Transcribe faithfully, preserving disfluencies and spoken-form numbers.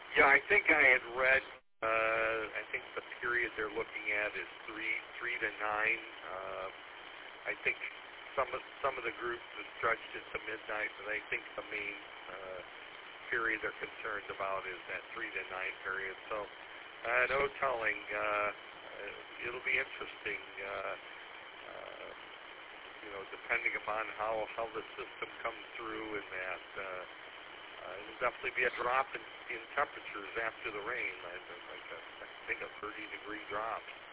Yeah, I think I had read. Uh, I think the period they're looking at is three, three to nine. Uh, I think some of some of the groups have stretched it to midnight, but I think the main uh, period they're concerned about is that three to nine period. So, uh, no telling. Uh, uh, it'll be interesting. Uh, uh, you know, depending upon how how the system comes through, and that uh, uh, it'll definitely be a drop in, in temperatures after the rain. I, like a, I think a thirty degree drop.